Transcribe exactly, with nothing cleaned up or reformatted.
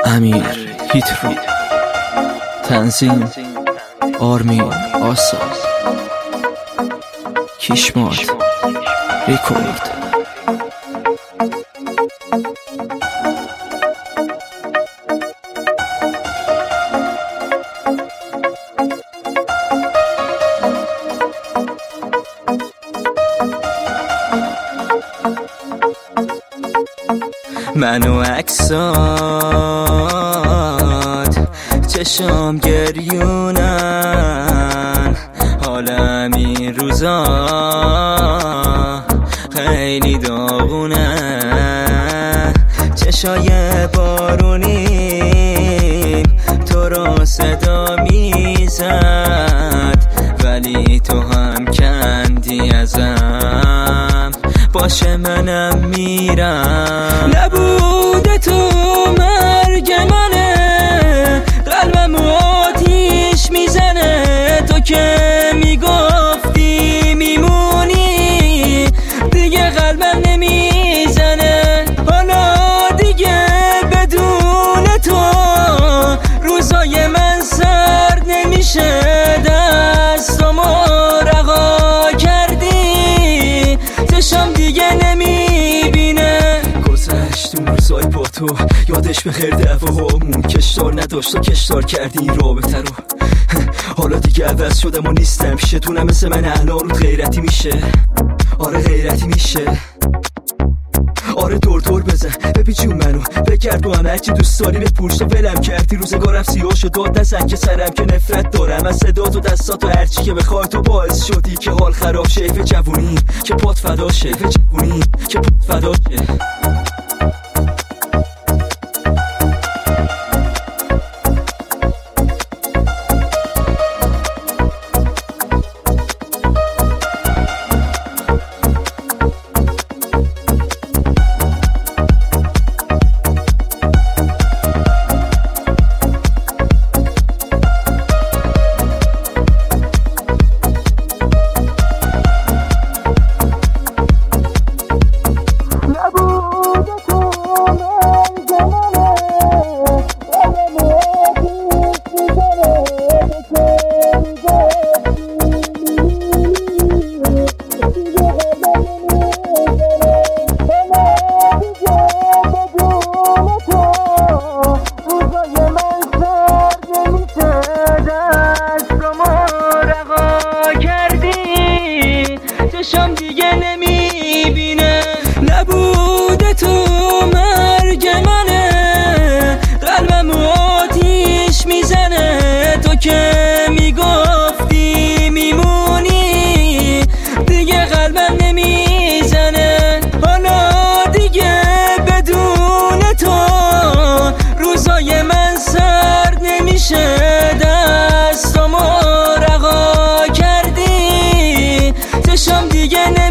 امیر هیترو، تنظیم آرمین آسا، کشمات ریکورد. من و عکسات چشام گریونن، حالم این روزا خیلی داغونه. چشای بارونیم تو رو صدا میزد، ولی تو هم کندی ازم. باشه منم میرم، نبوده تو مرگ منه، قلبم آتیش میزنه. تو که میگفتی میمونی، دیگه قلبم نمیزنه. حالا دیگه بدون تو روزای من سرد نمیشه. دستامو رها کردی، چشم دیگه نمیبینه. گذشت اون روزای با تو، یادش بخیر دعواهامون. کشتار نداشت و کشتار کردی این رابطه رو. حالا دیگه عوض شدم و نیستم پیشتونم، مثل من الان رو غیرتی میشه. آره غیرتی میشه. آره دور دور بزن ببین جون منو، بگرد با هم هرچی دوست داری بپوش. و ولم کردی روزگارم سیاه شد، داد نزن که سرم که نفرت دارم از صدات و دستات و هرچی که بخوای. تو باعث شدی که حال خراب شه، به جوونی که پات فدا شه، به جوونی که پات فدا شه. چشم دیگه نمیبینه، نبوده تو مرگ منه، قلبم آتیش میزنه. تو که میگفتی میمونی، دیگه قلبم نمیزنه. حالا دیگه بدون تو روزای من سرد نمیشه. دستامو رها کردی، چشم دیگه نمیبینه.